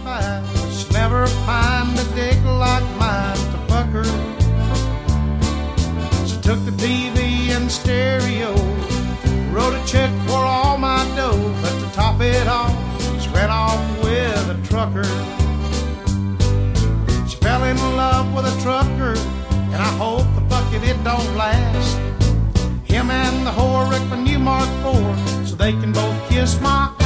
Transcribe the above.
by. She'll never find a dick like mine to fuck her. She took the TV and stereo, wrote a check for all my dough, but to top it off, she ran off with a trucker. She fell in love with a trucker, and I hope the fucking it don't last. Him and the whore wrecked the new Mark IV so they can both kiss my